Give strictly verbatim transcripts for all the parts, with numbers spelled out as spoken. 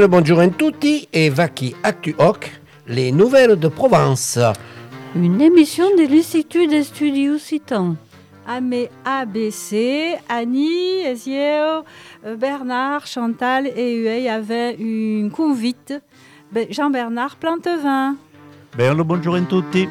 le bonjour a tutti et Vaki Actu Hoc, les nouvelles de Provence. Une émission de l'Institut des Studies Occitans. Amé A B C, Annie, Ezieo, Bernard, Chantal et Huey avaient une convite. Jean-Bernard Plantevin. Bello bonjour a tutti.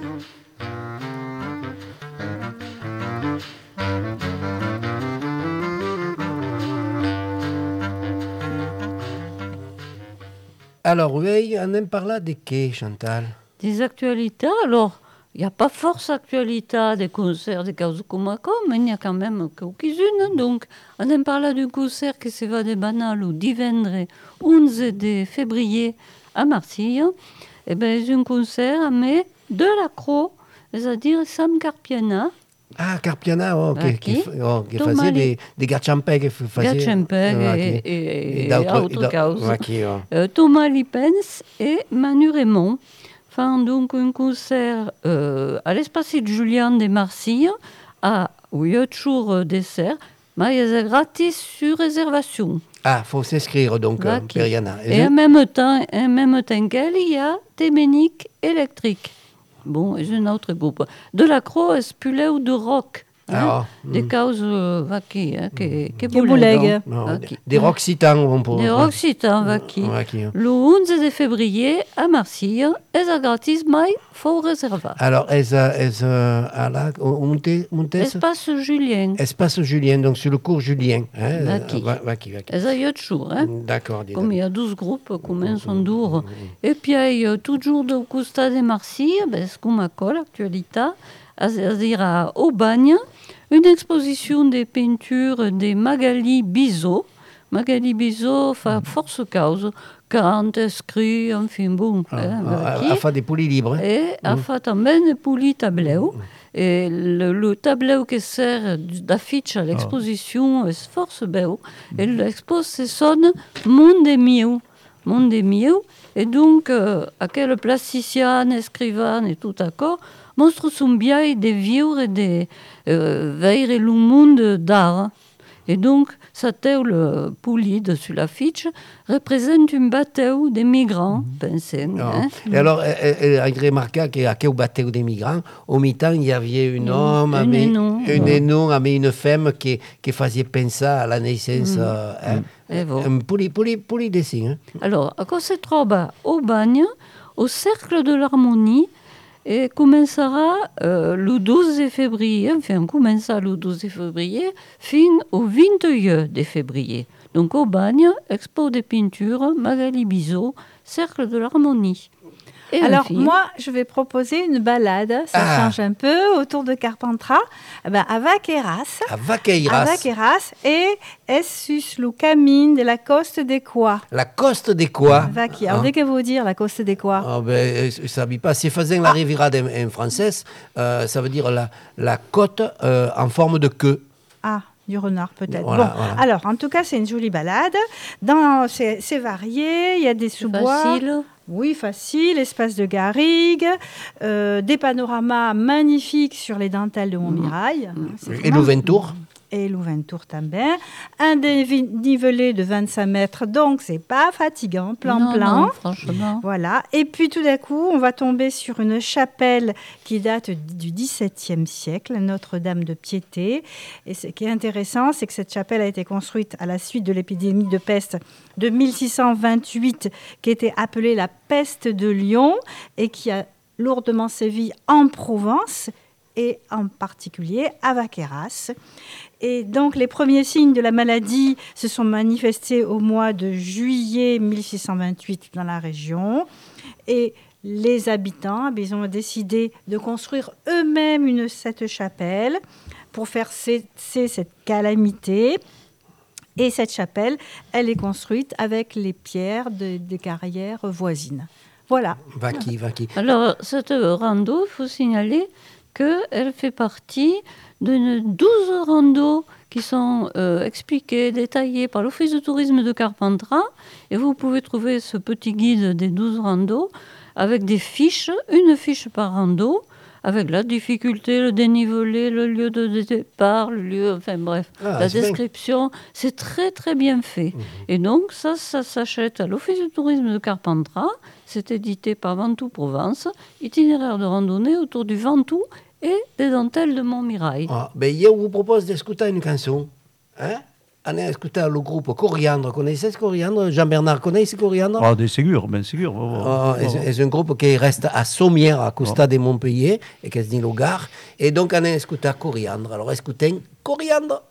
Alors, oui, on aime parler de quai, Chantal? Des actualités, alors, il n'y a pas force actualité des concerts de Causucumaco, mais il y a quand même quelques-unes. Donc, on aime parler d'un concert qui se va de banal au divendres onze de février à Marseille. Et bien, c'est un concert, mais de la Croix, c'est-à-dire Sam Carpiana. Ah, Carpiana, oh, Ah, che, chi? che, oh, che Tomali- faceva dei, dei gacciampè che faceva... Gatchampeg Ah, et, chi. et, et d'autres- autre d'au- cause. ah, chi, oh. Euh, Thomas Lipens et Manu Raymond font donc un concert euh, à l'espace de Julien de Marseille à huit jours dessert, mais c'est gratis sur réservation. Ah, faut s'inscrire donc, euh, Ok. per Yana. Et en même temps, en même temps qu'elle, il y a Téménique électrique. Bon, c'est un autre groupe. De la Croix, Spuleu de rock. Hein, Ah, des mm. causes euh, vaki, hein, que, que Que boulegue. No, Ah, de- chi. des Roxitans, on peut... Des Roxitans vaki. Ouais, qui, oh. Le onze de février à Marseille, et c'est gratis, mais il faut réserver. Alors, est-ce est à la... Monte, Montes Espace Julien. Espace Julien, donc sur le cours Julien. Hein? Vaki. Va- Vaki, Vaki. Et ça y a toujours, hein. D'accord, dis Comme il donc. y a douze groupes, combien sont durs. Et puis, il y a toujours de Costa de Marseille, ben, ce qu'on m'accorde, l'actualité, c'est-à-dire à Aubagne, une exposition des peintures de Magali Bizot. Magali Bizot fait force cause, cante, écrit, enfin bon. hein, Ah, vaki. a fait des poulies libres. Hein? Et a fait também des poulies tableaux. Et le, le tableau qui sert d'affiche à l'exposition est force beau. Et l'expo, c'est son Monde mio. Monde mio. Et donc, euh, à quel plasticien, écrivain et tout d'accord, monstre son bien des vieux et des euh, veilles et le monde d'art. Et donc, sa telle poulie dessus l'affiche représente un bateau des migrants, pensez. Ah. Hein? Et alors, elle, elle a remarqué qu'à quel bateau des migrants, au mi-temps, il y avait un homme, un avec, énon. un énon avec une femme qui, qui faisait penser à la naissance. euh, hein? Et voilà. Un poulie, poulie, poulie dessin. Hein? Alors, à quoi se trouve au bagne, au cercle de l'harmonie, et commencera euh, le douze février, enfin, commença le douze février, fin au vingt-deux février. Donc, au bagne, expo des peintures, Magali Bizot, cercle de l'harmonie. Et Alors, enfin, moi, je vais proposer une balade, ça Ah. change un peu, autour de Carpentras, eh ben, à Vaqueras. À Vaqueiras, À Vaqueras et essus le camine de la Coste des Quoi. la coste des quoi? Vaqui. Alors, Hein? dès que vous dire la Coste des Quoi. Ah ben, euh, ça ne pas. Si faisant la riviera en, en français, euh, ça veut dire la, la côte euh, en forme de queue. Ah, du renard peut-être. Voilà, bon, voilà. alors, en tout cas, c'est une jolie balade. Dans, c'est, c'est varié, il y a des sous-bois. facile. Oui, facile, espace de garrigue, euh, des panoramas magnifiques sur les dentelles de Montmirail. C'est Et vraiment- Louventour. Et Louventour também. Un dénivelé de vingt-cinq mètres, donc c'est pas fatigant, plan non, plan. non, franchement. Voilà. Et puis tout d'un coup, on va tomber sur une chapelle qui date du dix-septième siècle, Notre-Dame de Piété. Et ce qui est intéressant, c'est que cette chapelle a été construite à la suite de l'épidémie de peste de mille six cent vingt-huit, qui était appelée la peste de Lyon et qui a lourdement sévi en Provence et en particulier à Vaqueras. Et donc, les premiers signes de la maladie se sont manifestés au mois de juillet mille six cent vingt-huit dans la région. Et les habitants, ils ont décidé de construire eux-mêmes une, cette chapelle pour faire cesser cette calamité. Et cette chapelle, elle est construite avec les pierres de- des carrières voisines. Voilà. Vaki, Vaki. Alors, cette rando, il faut signaler qu'elle fait partie d'une douze randos qui sont euh, expliquées, détaillées par l'Office de tourisme de Carpentras. Et vous pouvez trouver ce petit guide des douze randos avec des fiches, une fiche par rando, avec la difficulté, le dénivelé, le lieu de départ, le lieu, enfin bref, Ah, la c'est description, c'est très très bien fait. Mmh. Et donc ça, ça s'achète à l'Office du tourisme de Carpentras, c'est édité par Ventoux Provence, itinéraire de randonnée autour du Ventoux et des dentelles de Montmirail. Ah, ben, je vous propose d'écouter une chanson. Hein? On a écouté le groupe Coriandre. Connaissez ce Coriandre? Jean-Bernard connaît ce Coriandre? Ah, des ségur, ben ségur. Oh, c'est un groupe qui reste à Sommières, à Costa oh. de Montpellier, et qui se dit le Gard. Et donc, on a écouté Coriandre. Alors, écoutez Coriandre.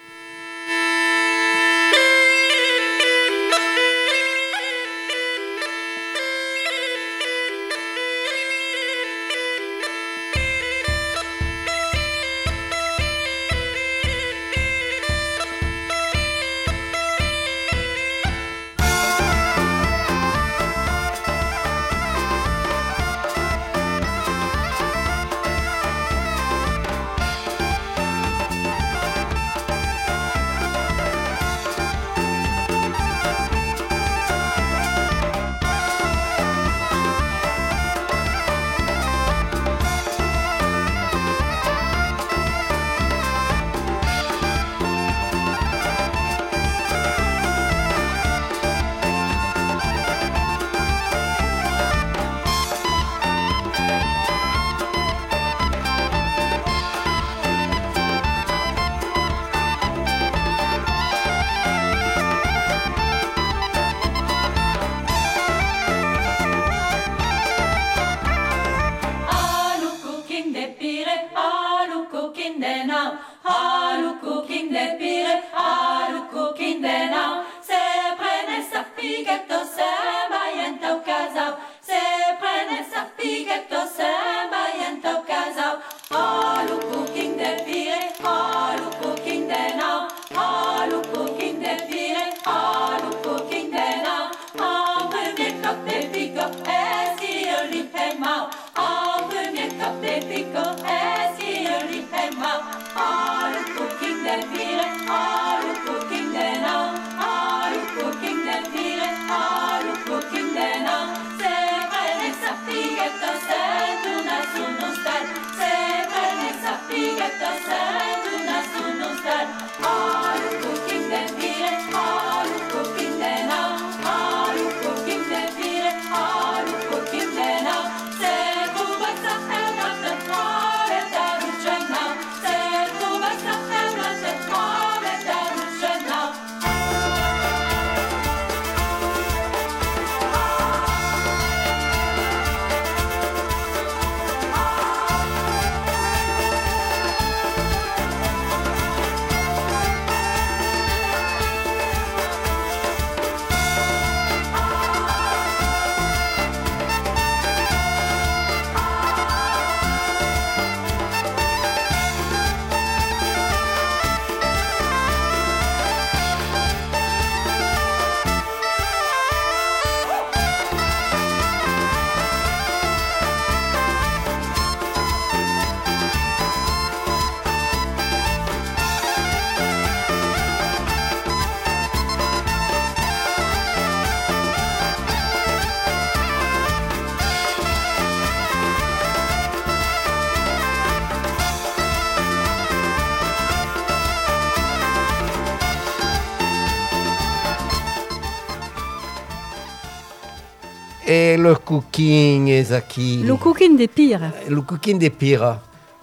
Et le cooking est acquis. Le cooking des pires. Le cooking des pires.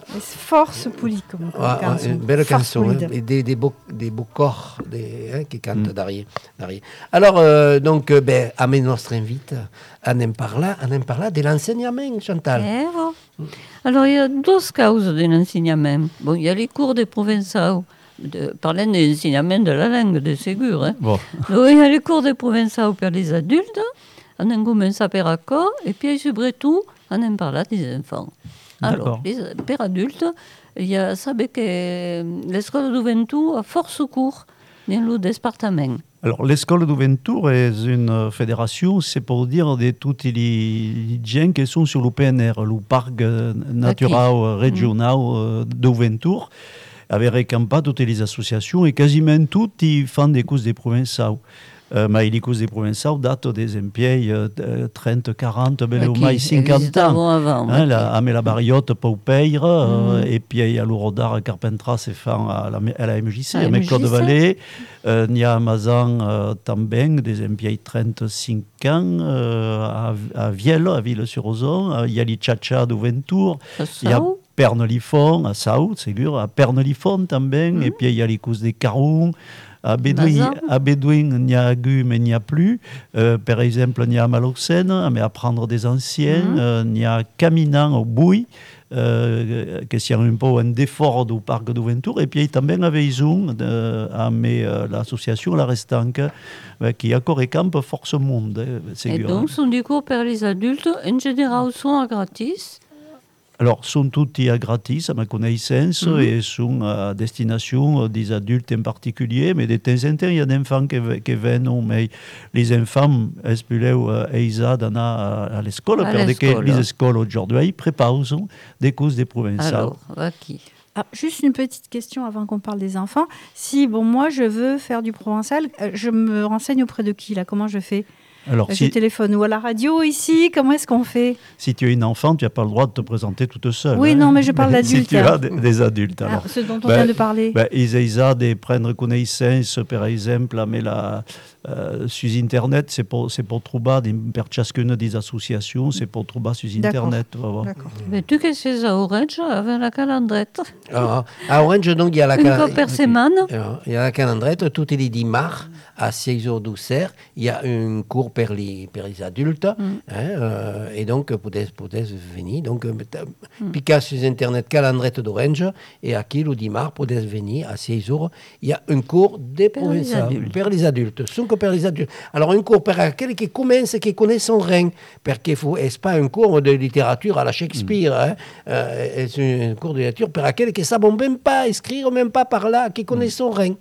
Force Poulie, comme ah, canzone. Une belle Force canzone, hein, et des, des, beaux, des beaux corps des, hein, qui cantent mm. derrière, derrière. Alors, euh, donc, euh, ben, à mes nostres invites, on en parle, on en parle de l'enseignement, Chantal. Eh, bon. mm. Alors, il y a deux causes de l'enseignement. Bon, il y a les cours des provençaux, de, parlant de l'enseignement de la langue, de ségur. Hein. Bon. Donc, il y a les cours des provençaux pour les adultes, on en commence per accord, et puis, surtout, on en parle des enfants. Alors, les, per adultes, il y a, savez que l'école du Ventoux a force cours dans le département. Alors, l'école du Ventoux est une fédération, c'est pour dire de tous les gens qui sont sur le P N R, le parc naturel régional mm. du Ventoux, avec recampé toutes les associations et quasiment toutes ils font des courses des provençaux. uh, ma i licus de Provençal dato des empiei uh, trenta quaranta beleu Aquí, mai cinquanta ans. avant, Hein, aquí. la, a me la bariote paupeire, Mm. uh, e puis a l'Urodar a Carpentras se fan a la, a la M J C, A a me M J C. Claude Vallée, uh, n'hi a Amazan uh, também des empiei trenta-cinq ans, uh, a, a Vielle, a Ville-sur-Ozon, il y a li Chacha do Ventour, A il y a Sau. Pernelifon, a Sau, segur, a Pernelifon também, Mm. et puis il y a les cous des Caroun, à Bédouin, Mazan. à Bédouin, il n'y a gu, mais il n'y a plus. Euh, par exemple, il y a Maloxène, mais à prendre des anciens. Mhm. Euh, il y a Caminant au Bouy, euh, que c'est un peu un défort du parc du Ventour. Et puis, também a Veizun, euh, à mais, euh, l'association La Restanque, euh, qui a Correcamp Force Monde. euh, Et segur. donc, sont du cours pour les adultes, en général, sont à gratis. Alors, sont tutti à gratis, à ma connaissance, Mhm. et sont à destination des adultes en particulier, mais de temps en temps, il y a des enfants qui, ve- qui viennent, mais les enfants, espuleu eisa d'anar à, à l'école, À parce que l'escola. les écoles aujourd'hui préparent des cours des provinciales. Alors, aquí. Ah, juste une petite question avant qu'on parle des enfants. Si, bon, moi, je veux faire du provençal, euh, je me renseigne auprès de qui, là? Comment je fais? Alors, Je si, téléphone ou à la radio, ici? Comment est-ce qu'on fait? si tu es une enfant, tu n'as pas le droit de te présenter toute seule. Oui, hein. non, mais je parle Si d'adultes, tu hein. as des, des adultes, alors. Ah, ce dont on Ben, vient de parler. Ben, ils ont de prendre connaissance, par exemple, mais la, euh, sur Internet, c'est pour, c'est pour trouver des, per chacune des associations, c'est pour trouver sur D'accord. Internet. tu vas voir. D'accord. Mais tu que c'est à Orange avec la calandrette. Ah, à Orange, donc, il y a la Une cala- fois par semaine. Alors, il y a la calandrette, tous les dimanches à six heures douze. Il y a un cours pour les, pour les adultes. Mm. Hein, euh, et donc, vous pouvez, pouvez venir. Donc, euh, mm. piquez sur Internet calandrette d'Orange. Et à qui le dimanche, vous pouvez venir à six heures. Il y a un cours des Pour les provinciales. adultes. Pour les adultes. Sont que pour les adultes. Alors, un cours pour quelqu'un qui commence, qui connaît son rien. Parce que ce n'est pas un cours de littérature à la Shakespeare. Hein. Euh, c'est un cours de littérature pour quelqu'un qui ne savent même pas écrire, même pas par là, qui connaît son rien.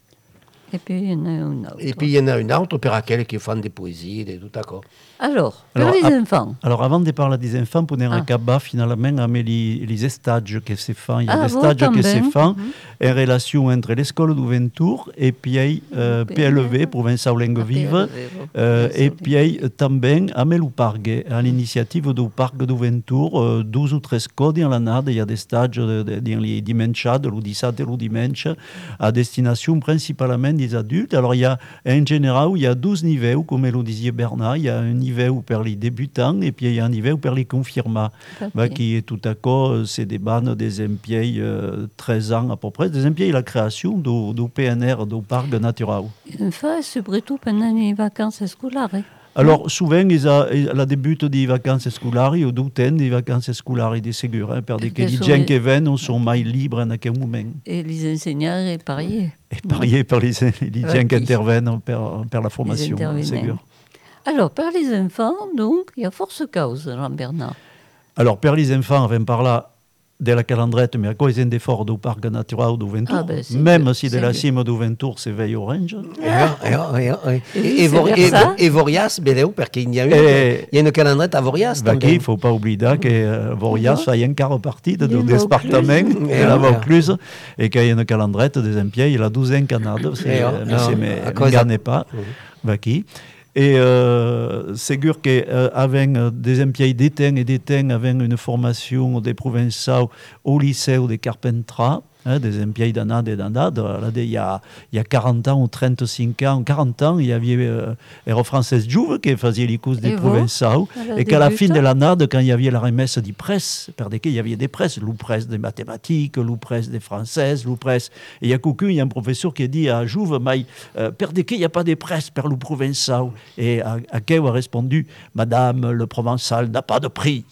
Et puis, il y en a une autre. Et puis, il y en a une autre pour laquelle qui font des poésies, des tout d'accord. Alors, pour Alors, les ap- enfants. Alors, avant de parler des enfants, pour Ah. un cabas, finalement, à les, les stages que se font, il y a Ah, des vous, stages que também. se font en relation entre l'école du Ventour et puis euh, P L V, Provençal Langue Vive, euh, et puis também à Melupargue, à l'initiative du parc du Ventour, euh, douze ou treize codes dans l'année, il y a des stages de, de, dans les dimanches, de le dix-sept et le dimanche, à destination principalement des adultes. Alors, il y a, en général, il y a douze niveaux, comme le disait Bernard, il y a un niveau pour les débutants et puis il y a un niveau pour les confirmats, Ok. bah, qui est tout à coup, c'est des bandes des empieds euh, treize ans à peu près, des empieds la création du, du P N R, du parc naturel. Enfin, surtout pendant les vacances scolaires. Alors, souvent, ils a, la début des vacances scolaires, ou d'autres des vacances scolaires, des ségur, hein, parce que Quels les sont gens les- qui viennent sont plus libres en aquel moment. Et les enseignants est parié. Et parier par les, les gens Ok. qui interviennent par, par la formation, intervenants. ségur. Alors, par les enfants, donc, il y a force cause, Jean-Bernard. Alors, per les enfants, on va parler de la calandrette, mais à cause d'un effort du parc naturel du Ventour, Ah, ben, c'est même que- si de c'est la que- cime du Ventour, c'est veille orange. Et, et, et, et, Et et, Vor- c'est et- ça. et Vorias, Béléo, parce qu'il y a une, Et- il y a une calandrette à Vorias. Bah, também. il ne faut pas oublier que euh, Vorias fait encore partie de, Il y a du une département Vaucluse. de la Vaucluse et qu'il y a une calandrette des empieds, il a douze ans Canada, c'est, Et, euh, oh, mais non, c'est, mais à cause ne de- gagne pas. Mhm. Bah, qui Et euh, c'est sûr qu'avec euh, des empieds d'étain et d'étain, avec une formation des provinciaux au lycée de Carpentras, hein, des empieds d'anade et d'anade, là, il y a, il y a quarante ans ou trente-cinq ans, quarante ans, il y avait euh, Air France Jouve qui faisait les courses des Et vous provinciaux. Alors, Et qu'à la débute. fin de l'année, quand il y avait la remesse des presses, par desquelles il y avait des presses, l'ou presse des mathématiques, l'ou presse des françaises, l'ou presse. Et il y a quelqu'un, il y a un professeur qui a dit à Jouve, mais euh, par desquelles il n'y a pas de presse, par l'ou provençal. Et à, à qui a répondu, Madame, le provençal n'a pas de prix.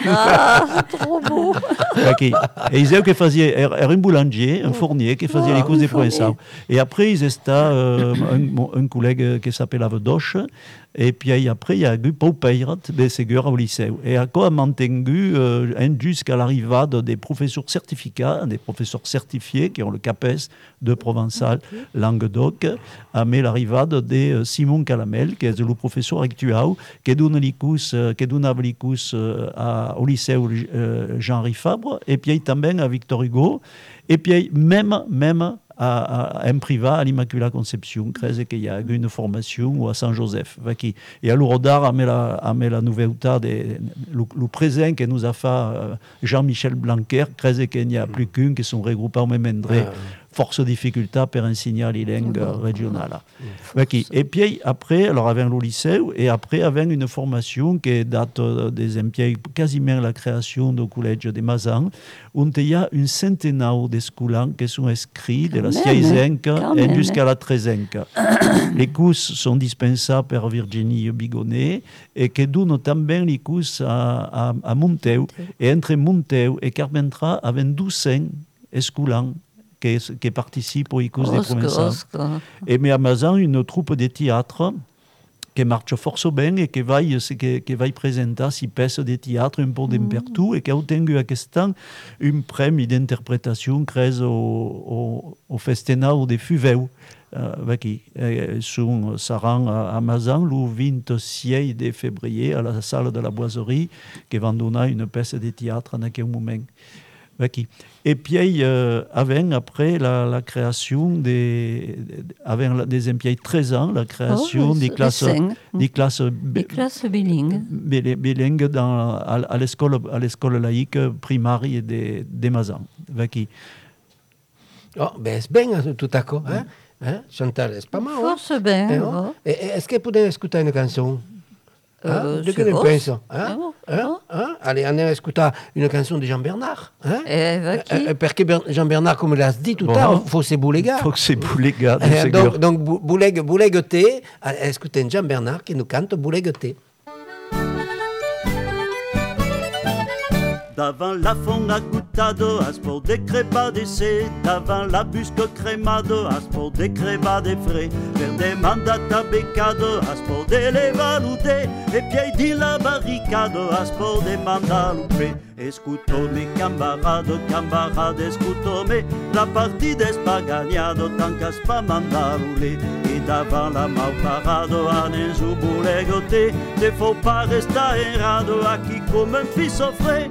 Ah, trop beau. Ok. Et ils disaient qu'il faisait era un boulanger, un fournier qui faisait Oh, les courses un des fournier. provençaux. Et après, ils étaient euh, un, mon- un collègue qui s'appelle Avedoche. Et puis après, il y a eu Paupeire, des ségur au lycée. Et à quoi a maintenu euh, jusqu'à l'arrivée des professeurs certificats, des professeurs certifiés qui ont le CAPES de Provençal, Languedoc, à mais l'arrivée de euh, Simon Calamel, qui est le professeur actuel, qui donne les cours, euh, qui donne les cours euh, à- au lycée euh, Jean-Henri Fabre, et puis também à Victor Hugo, et puis même, même a, a, en privat à l'Immaculata Conception, crese qu'il y a une formation ou à Saint-Joseph. Qui, et à l'Urodar, a mis la, a mis la nouveauté, de, le, le présent que nous a fait euh, Jean-Michel Blanquer, crese qu'il n'y a plus qu'une qui sont regroupés au même endroit. Ah, force difficulté pour enseigner la langue régionale. Et puis après, alors avec le lycée, et après avec une formation qui date des impieds quasiment la création du collège de Mazan, où il y a une centenaire d'écoles qui sont inscrits de la seizième jusqu'à la treizième. Les cours sont dispensés par Virginie Bigonet et qui donnent notamment les cours à, à, à Monteu. Et entre Monteu et Carpentras, avec douze écoles qui, qui participent aux cours des provençaux. Et mais à Mazan, une troupe de théâtre qui marche fort bien et qui va, qui, qui va présenter six pièces de théâtre un peu d'impertout et qui a obtenu à Questan une prime d'interprétation créée au, au, au Festinat des Fuveux. Euh, qui sont, ça rend à Mazan le vingt-six février à la salle de la Boiserie qui va donner une pièce de théâtre en aquel moment. Et puis, euh, avec, après la, la création des, avec des impieds treize ans, la création oh, des, classes, des, classes, des classes bilingues, bilingues dans, à, à, l'école, à l'école laïque primaire de, de Mazan. Oh, ben c'est bien, tout à coup. Hein? Hein? Chantal, c'est pas mal. Force hein? bien. Eh, oh? Et, est-ce que vous pouvez écouter une chanson? Euh, de quelle pensa hein? Hein? Hein? Allez, on a écouté une chanson de Jean Bernard. Hein? Eh, euh, parce que Jean Bernard, comme l'a dit tout à l'heure, il faut c'est Boulega. Il faut que c'est Boulega. Euh, donc, donc Bouleg, Boulegoté, écoutez Jean Bernard qui nous cante Boulegoté. Davant la fond accoutado, asport de crépa d'essai, davant la busque crémado, asport de crépa de frais, per demandata beccado, asport de levalude, e piedi la barricado, asport de mandalupe. Escutome cambarado, cambarado, escutome, la partida es pas gagnado, tancas pa mandalule. Et davant la mal parado, anezu boulegote, ne faut pas rester errado, acquis comme un fils au frais.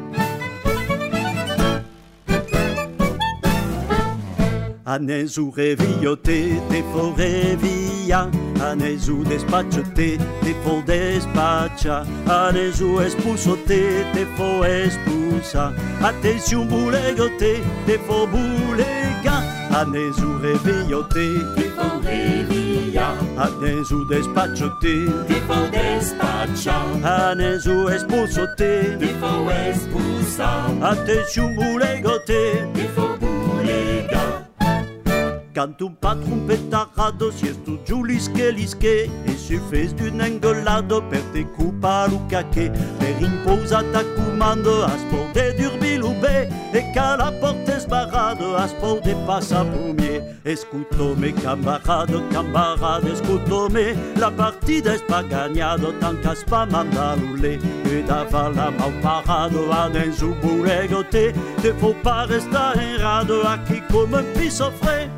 Anezu reviote, te fo revia, anezu despaciote, te fo despaccia, anezu espusote, te fo espusa, attention boulegote, te fo boulega, anezu reviote, te fo revia, anezu despaciote, te fo despaccia, anezu espusote, te fo espusa, attention boulegote, te fo boulega. Quand un patron petarado, si es tu giù lische lische, e si fes d'un engolado per te cupa lucache, per imposata comando, asport de durbilube, e ca la porte sbarrado, asport de passa premier. Escutome cambarado, cambarado, escutome, la partida es pas gagnado, tancas pa mandalule, e davant la mal parado, anezu boulegote, te faut pas rester errado, acquis comme un fils au frais.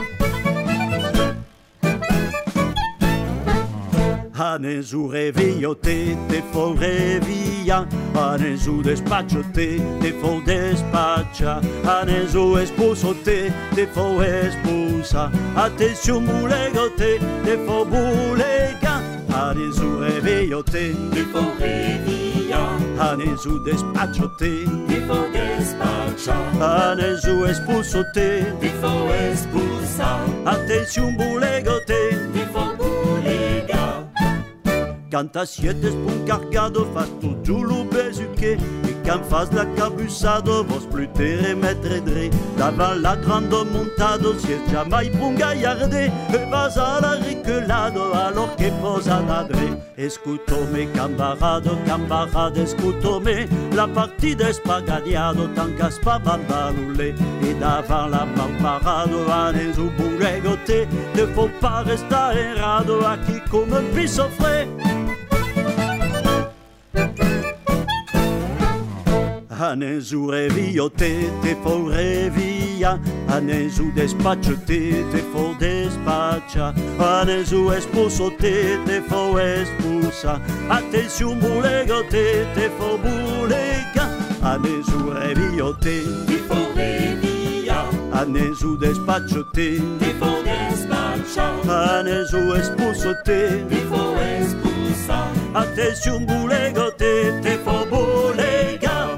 Anezu reviote, te fo revia, anezu despaciote, te fo despaccia, anezu espusote, te fo espusa, attention boulegote, te fo boulega, anezu reviote, te fo revia, anezu despaciote, te fo despaccia, anezu espusote, te fo espusa, attention boulegote, te fo boulega. Quand assiette un cargado, fas tu giù lo besuque, e quand fas la cabussado, vos plus te remettre dre. Davant la grande montado, si es jamais bon gaillarde, e vas à la reculado, alors que posa d'adre. Escutome cambarado, cambarado, escutome, la partida es pas gagnado, tancas pa bandalule. Et davant la malparado, anezu boulegote, ne faut pas rester errado, acquis comme un fils au frais. Anezu reviote, te fo revia, anezu despaciote, te fo despaccia, anezu espusote, te fo espusa, attention boulegote, te fo boulega, anezu reviote, te fo revia, Anesu despaccio-te, ti fo despaccia, anesu espulso-te, ti fo espulsa, a te si un bulego-te, te fo bulega.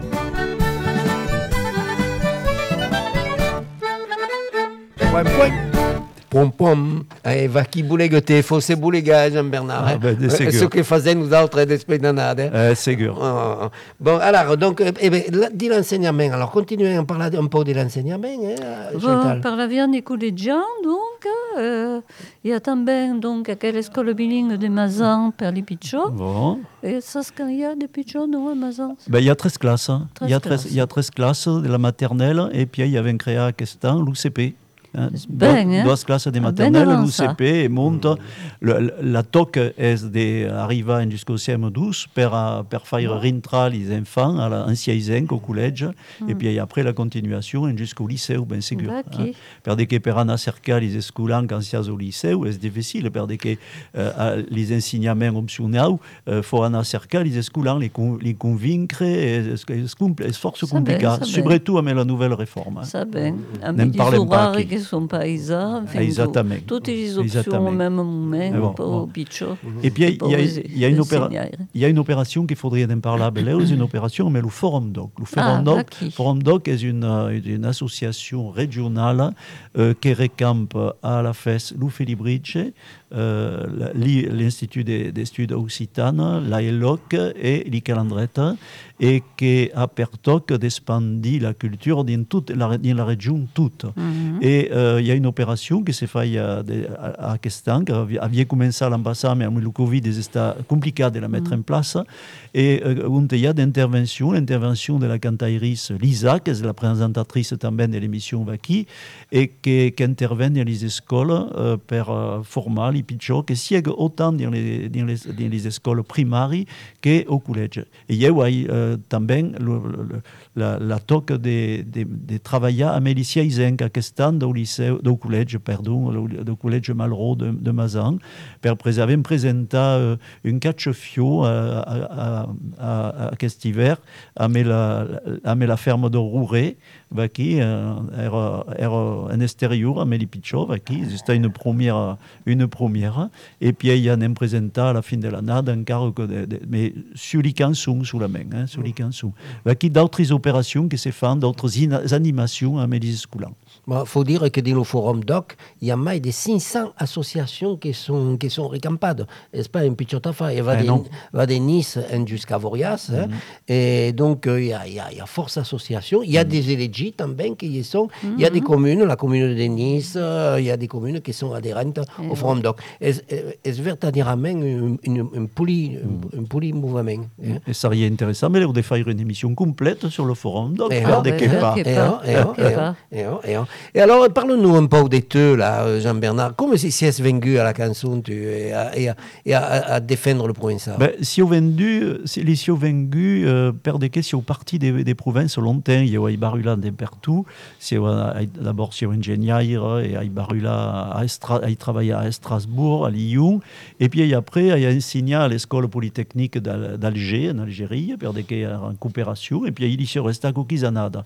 Point, point. Pom, pom. Eh, va qui boulegote, fosse boulega, Jean-Bernard. Ah, hein. ben, c'est Euh, sûr. Ce que faisaient nous autres d'espédanade. Hein. Eh, segur. Ah, ah. Bon, alors, donc, eh, eh ben, la- di l'enseignement. Alors, continuez à parler un peu de l'enseignement, hein, Bon, Chantal. parlaviamo di collegiani, donc, eh, il y a também donc, aquella scuola bilingue de Mazan per les picciots. Bon. Et ça, ce qu'il y a des picciots, non, à Mazan? Ben, il y a treize classes. hein. Il y a treize treize il y a treize classes de la maternelle et puis il y avait un créa à Questan, l'U C P. Hein. Ben, hein. Deux classes de Ah, maternelle, ben l'U C P, et monte. Le, le- la toc est de arriva jusqu'au C M douze per, a- per faire rentrer les enfants à l'ancien Isenc, au collège, et puis après la continuation jusqu'au lycée, ben ségur. Ok. Hein. Per de que per anar a cercar les escolans quand sias au lycée, és difficile, per de que euh, les ensenyaments opcionals, euh, faut anar a cercar les escolans, les, con, les convaincre, és, és, compl- és força Ça ben, complicat, ça ben. surtout avec la nouvelle réforme. Hein. Ça ben, a N'en mi parlem pas rari aquí. che sono paesà, Ah, esattamente. tutte le opzioni Esattamente. au même moment, Eh bon, pour bon. picciots. Et puis, il y, a- pour il y a- les il y a une opéra- enseigner. il y a une opération qu'il faudrait en parler à Beleu, c'est une opération, mais le Forum Doc. Le Forum Ah, Doc, ok. Forum Doc est une, euh, une association régionale euh, qui récampe à la F E S l'Uffelibridge, euh, la- l'I- l'Institut des, des études occitanes, l'A E L O C et l'I Calandrette, et qui a per toc d'expandir la culture dans toute la, dans la région toute. Mhm. Et euh, il y a une opération qui s'est faite à, à, à Questan, qui avait, avait commencé l'an passé, mais avec le Covid, c'était compliqué de la mettre en place. Et euh, où il y a d'intervention, l'intervention de la cantatrice Lisa, qui est la présentatrice también de l'émission Vaki, et qui, qui intervient dans les écoles euh, pour euh, former les picciots, qui siègent autant dans les, dans les, dans les écoles primaires qu'au collège. Et il y a euh, también le, le, la, la toc de, de, de travailler à Mélicia Isenc, à Questan, au lycée, au collège, pardon, au collège Malraux de, de Mazan, per préserver, présenté euh, une catch fio à, à, à, à aquest hiver, avec la, avec la ferme de Rouret, qui euh, era, era en extérieur, avec les pichos, qui c'était une première, une première, et puis il y a un présenté à la fin de l'année, encore que de, de, mais sur les cançons, sous la main, hein, sur les cançons. Qui d'autres opérations qui se font, d'autres in- animations à les écoles. Il faut dire que dans le Forum Doc, il y a plus de cinq cents associations qui sont, qui sont récampades. C'est pas une petite affaire. Il va, Eh de, non. va de Nice jusqu'à Vorias. Hein. Et donc, euh, il y, a, il y, a, il y a force associations. Il y a des élégies también qui y sont. Il y a des communes, la commune de Nice, euh, il y a des communes qui sont adhérentes Eh au Forum Doc. C'est vertadirament un, un, un poli, un, un poli mouvement. Hein. Et ça serait intéressant, mais on devrait faire une émission complète sur le forum. Donc, Eh faire oh, des eh quepas. oh, Et, oh, et, oh, Che et, oh, va. et, oh, et, oh. Et alors, parle-nous un peu de toi, là, Jean-Bernard. Comment si si es venu à la chanson tu, et, à, et, à, et à, à défendre le provençal? Ben, si on vendu, si les si on vendu, euh, per des questions parties des, des provinces longtemps, il y a eu Barula de partout. Si on a- d'abord si on ingénieur et à Barula à Estra, à travailler à Strasbourg, à Lyon, et puis après il y a enseigné à l'école polytechnique d'Al- d'Alger, en Algérie, per des que en coopération, et puis il y a resté à Coquizanada.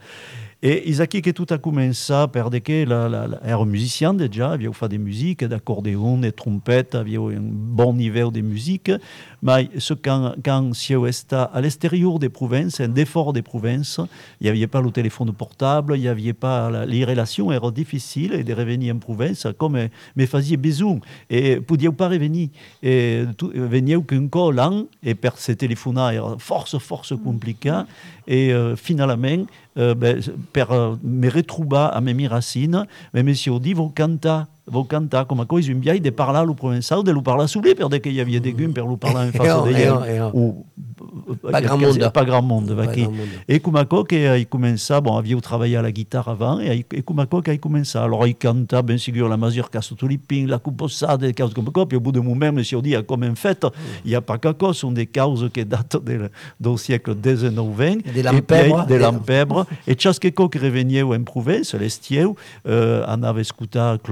Et Isaki qui tout a commencé per de que la, la, la, era musicien déjà, avait fait des musiques, d'accordéon, de trompettes, avait un bon niveau de musique, mais ce quand, quand si on était à l'extérieur des provinces, un effort des provinces, il n'y avait pas le téléphone portable, il n'y avait pas, la, les relations étaient difficiles, et de revenir en province, comme me faisait besoin, et ne pouviez pas revenir, et venir qu'un col an, et per ces téléphones era force, force compliqué, et euh, finalement, euh, ben, per euh, me retroubar a mes racines, mais monsieur dit vos canta, vos canta, com a coisa un viatge de parlar lo provençal, de lo parlar soler, per de que hi havia de gun, per lo parlar en face de Eh oh, eh oh. ou Pas grand monde. pas grand monde, va Pas qui. grand monde. Et comme a coq, il commença, bon, havia travaillé à la guitare avant, et, et comme a coq, il commença. Alors il canta, bien sûr, la mazurka sotto les pins, la composade, des causes comme ça, puis au bout de moment, monsieur dit, comme en fait, il n'y a pas qu'à cause, ce sont des causes qui datent de, du siècle dix-neuf vingt. Des lampebres. Des lampebres. Et chaque coq revenait en province, l'estiu, euh, on avait écouté Claude Martin,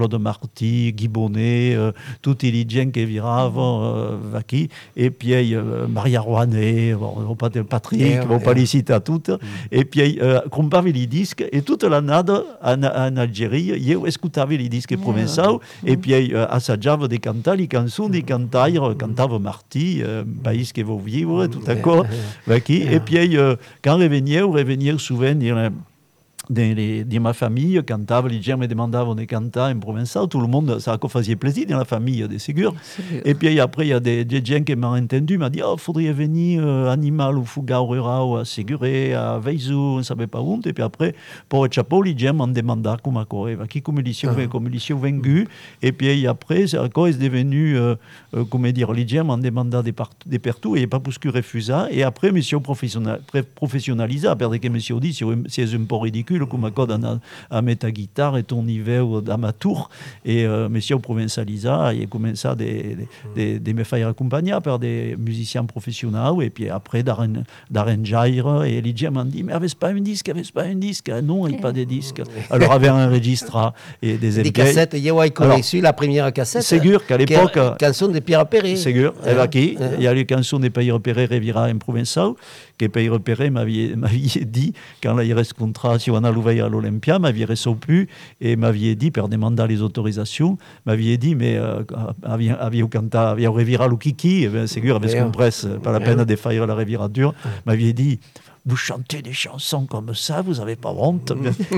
Marty, Guy Bonnet, euh, tutti i gens che viravano euh, vacchi, et puis euh, Maria Rouanet, bon, pas Patrick, Yeah, on va pas yeah. les citer à toutes, mm. et puis euh, compravi les disques, et toute l'année en, en Algérie, io ascoltavo i dischi yeah. provençali, mm. et puis euh, assaggiavo di cantare le canzoni di cantaire, cantavo Marty, euh, País che vo vivre, tout à coup, vacchi, yeah. et puis euh, quand revenir, revenir souvent, dire, de, de, de ma famille, cantava, les gens me demandaient de canter en provençal, tout le monde, ça faisait plaisir dans la famille, de ségur. Et puis après, il y a des, des gens qui m'ont entendu, m'ont dit, oh, faudrait venir euh, Animal ou Fugao Rural à Séguré, à Veizou, on ne savait pas où. Et puis après, pour le chapeau, les gens m'ont demandé comment courir, qui comme ils sont, comme ils sont venus. Et puis après, c'est encore devenu, euh, euh, comment dire, les gens m'ont demandé des, part- des partout, et pas plus que refuser. Et après, monsieur professionnal, professionnalisé, parce que monsieur dit, c'est un peu ridicule, come a, a mettre la guitare et ton niveau d'amateur et euh, monsieur provincialisa et commencé à de, de, de me faire accompagner par des musiciens professionnels et puis après d'arranger et les gens m'ont dit mais avait pas un disque avait pas un disque non il n'y a pas de disque alors avait un registre et des des cassettes il y a connu la première cassette c'est sûr qu'à l'époque canson de Pierre Perret c'est sûr et là qui il y a les chansons de Pierre Perret Revira en provençal que Pierre Perret m'avait m'avait dit quand là il reste contrat si on a l'ouvert à l'Olympia m'avait reçu et m'avait dit pour demander les autorisations m'avait dit mais euh, aviez aviez canté aviez Revira le Kiki eh bien c'est sûr avec ce qu'on presse pas la peine de faire la Revirature m'avait dit vous chantez des chansons comme ça, vous n'avez pas honte.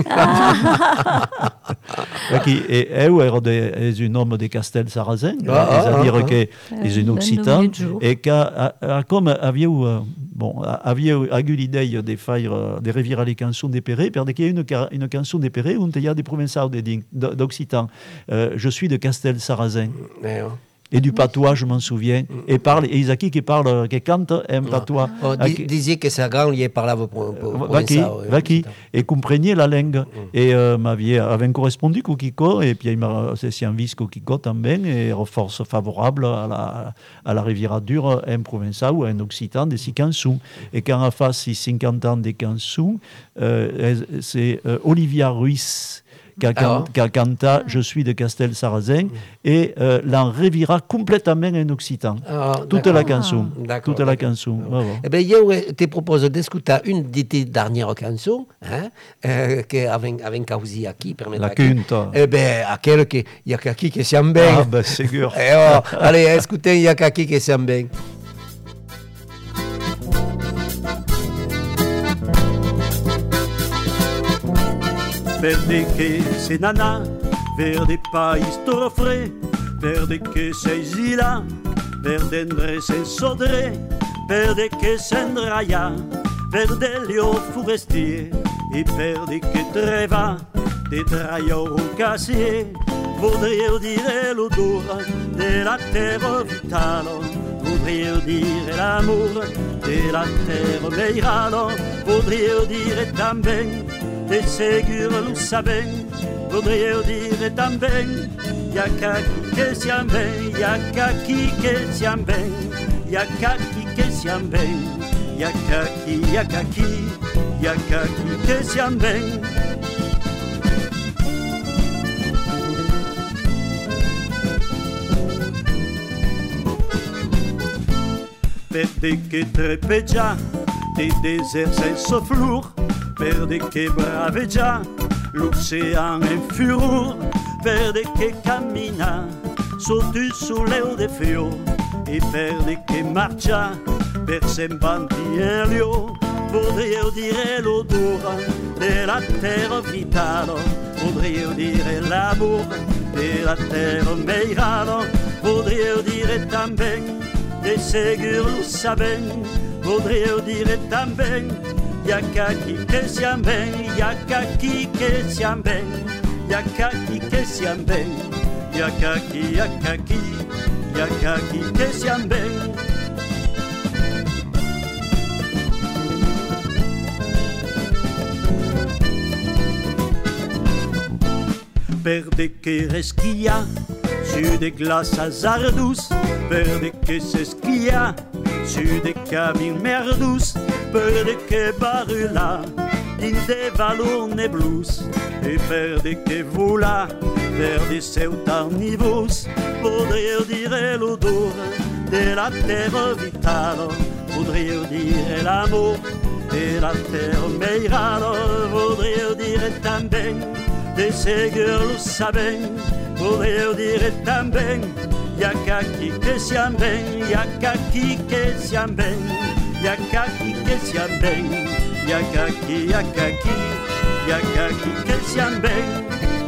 Et elle est un homme de Castel-Sarrazin, c'est-à-dire qu'elle est une Occitane, et comme avait bon, avait eu l'idée de faire, de revirer les chansons des Perret, parce qu'il y a une, une chanson des Perret où il y a des provençaux d'Occitan. Euh, je suis de Castel-Sarrazin. Et du patois, je m'en souviens. Et parle, et Isaki qui parle, qui cante un patois. Oh, di- disait que sa grand lié parlava provençal. Vaki, et comprenait la langue. Mm. Et euh, m'avait avait correspondu au Kiko, et puis il m'a c'est un vis au Kiko también, et force favorable à la, à la Revirature en provençal ou en occitan de ces chansons. Et quand on fait ces cinquante ans de chansons, euh, c'est euh, Olivia Ruiz qui a canté Je suis de Castel-Sarrazin et euh, l'en revira complètement en occitan. Ah, toute la chanson. Ah, toute la chanson. Ah, ouais. Eh bien, je te propose d'écouter une de tes dernières chansons, hein, euh, avec, avec Kausi Aki. La Quinta. Eh bien, à quel que il y a Kaki qui s'aime bien. Ah, ben, c'est sûr. Eh, oh, allez, écoutez, il y a Kaki qui s'aime bien. Verde che sei nana, verde país toro frais, verde che sei zila, verde andre sei sodre, verde che sendraia, verde lio forestier, e verde che treva, de traio cassier, vorrei dire l'odore della terra vitale, vorrei dire l'amore della terra meirale, vorrei dire también de ségur lo sabem, voudrais dire também, y'a kaki que siam bem, y'a kaki que siam bem, y'a kaki que siam bem, y'a kaki, y'a kaki, y'a kaki que siam bem. Verde che trepeggia, dei deserts senza flur, verde che braveggia, l'océan in furore, verde che cammina, sotto il sole de fio, e verde che marcia, per sembanti in lio, vorrei dire l'odore della terra vitale, vorrei dire l'amore della terra meirale, vorrei dire também, de ségur lo sabem, vorrei dire também, y'a kaki que siam bem, y'a kaki que siam bem, y'a kaki que siam bem, y'a kaki, y'a kaki, y'a kaki que siam bem. Verde que resquia sur des glaces hasardous, verde que s'esquia sur des cabines merdous, verde que barula in de valorne blues e perde che vola per di seu tarnivus potrei dire l'odore della terra vitale potrei dire l'amore della terra meirale potrei dire também de seguir lo saben potrei dire também yakaki che siam ben yakaki che siam ben yakaki che siam ben yakaki yakaki yakaki che siam ben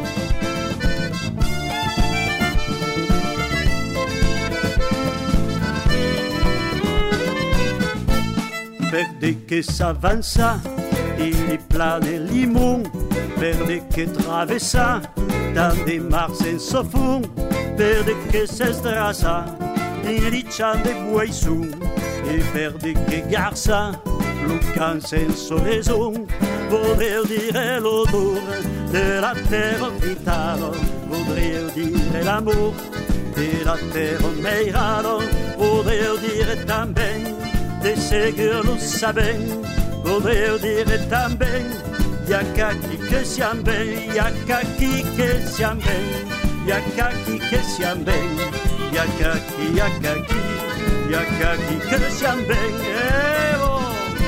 perde che s'avanza il plane limon perde che travessa dans des mars senza fond perde che s'estrassa in ricciande buoisù e perde che garza Lucan senza raison vorrei dire l'odore della terra vitale vorrei dire l'amore della terra meirale vorrei dire também de seguir lo saben vorrei dire também yakaki che siam ben yakaki che siam ben yakaki che siam ben yakaki yakaki yakaki che siam ben eh oh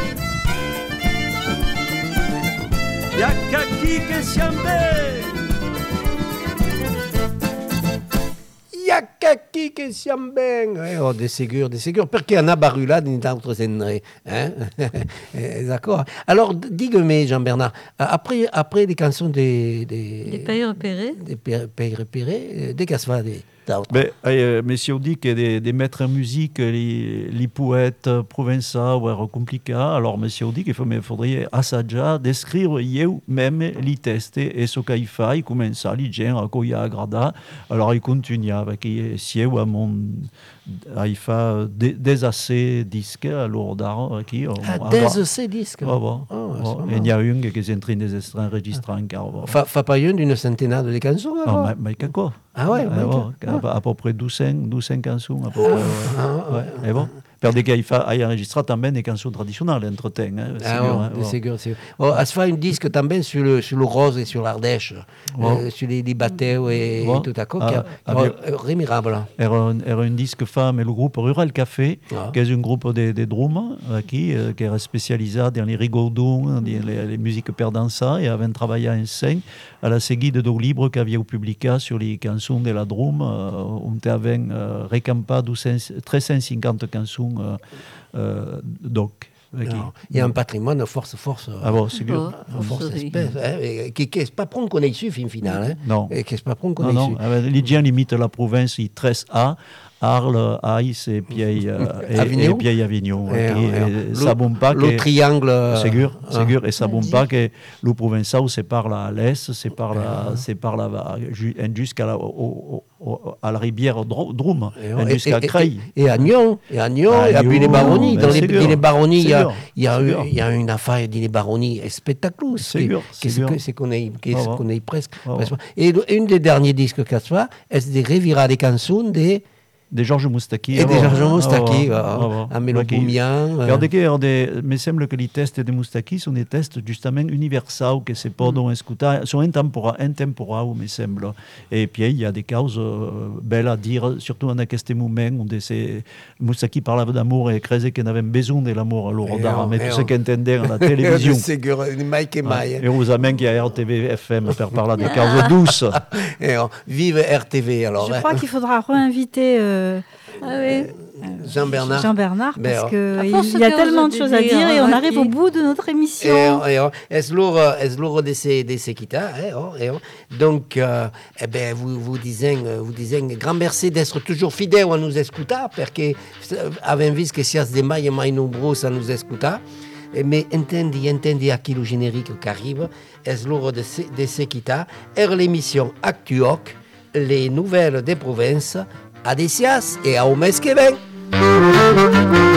yakaki che siam ben yakaki che siam ben eh, oh, de ségur, de ségur, perché hanno barulado in d'altre zenre, hein? D'accord. Alors, dites-moi, Jean-Bernard, après, après les chansons des... Des, des pays repérés. Des pays repérés, dès qu'elles se va des... Ben, eh, monsieur dit que des, des maîtres en musique, les, les poètes provençaux, ouais, compliqués. Alors, monsieur dit qu'il faut, mais faudrait assager, descrire eu même les tests et ce qu'il fait. Il commence à les gens à quoi il agrada. Alors, il continue avec si eu à mon, il fait des, des assez disques alors d'art qui. Ah, des assez disques. Ah bon. Oh, il y a une qui est en train de les enregistrer encore. Fa, fa pas une d'une centaine de chansons. Ah, mais mais quoi? Ah ouais. Ah, ouais, ouais. À, à peu près douze chansons. À peu près, ouais. Ah, ouais. Ouais. Et bon, per de qu'il fa a enregistré também des chansons traditionnelles entre-temps. Hein, ah sûr, hein, c'est sûr, c'est sûr. Oh, elle se fait un disque também sur le, sur le rose et sur l'Ardèche, oh. euh, sur les, les bateaux et, oh. et tout à coup, ah, qui est oh, remirable. Era un, era un disque femme et le groupe Rural Café, ah. qui est un groupe de, de drums euh, qui, euh, qui est spécialisé dans les rigodons, dans les, les musiques per dansa, et avait travaillé en scène à la seguida do livre qu'avait publié sur les chansons de la drum, euh, on avait euh, recampé trois cent cinquante chansons euh, euh, donc. Non, il y a un patrimoine force force ah bon, c'est sûr. Oh, force espèce hein, qui qui est pas prendre qu'on ait su fin final hein. Non, et qui est pas prendre qu'on ait su. Non, non, les gens limitent la province ils tresse à Arles, Aïs et puis euh, et, et puis Avignon. Et, et, et, ça bombe pas le que, triangle. C'est sûr, c'est sûr, et ça bombe pas que le provençal c'est par la l'est, c'est par la, c'est par la jusqu'à la au, au, à la rivière Drum, jusqu'à Creil. Et à Nyon, et à Nyon, et à puis les baronnies. Dans les, les baronnies, il y a, il y a, il y a une affaire des baronnies spectaculaire. C'est sûr, c'est sûr. C'est qu'on est, qu'on est presque. Et une des derniers disques qu'elle fait, est de revirer des chansons des de Georges Moustaki. Et de Georges Moustaki, à Mélopoumian. Regardez que, me semble que les tests de Moustaki sont des tests justement universels, que c'est pas dans écouter, sont intemporaux, intemporaux, me semble. Et puis il y a des causes euh, belles à dire, surtout en ce moment où Moustaki parlait d'amour et creusait qu'on avait besoin de l'amour à l'Orodar, mais tout ce qu'on entendait à la télévision. C'est que Mike et Mike. Et vous amène qu'il y a R T V F M pour parler des causes douces. Vive R T V alors. Je crois qu'il faudra réinviter. Euh, Ah oui. Jean-Bernard. Jean-Bernard, parce qu'il y a tellement de choses à dire et on arrive au bout de notre émission. Est-ce lourd, est-ce lourd de ces, de ces quitta, donc, euh, eh ben, vous, vous disiez, vous disiez, grand merci d'être toujours fidèle à nous écouter, parce que, avec vis que si des mailles mai nombreux à nous écouter, mais entendi, entendi à qui le générique qui arrive, est-ce lourd de ces, de ces quitta, et l'émission Actuoc, les nouvelles des provinces, à Decias et à Omes que ven.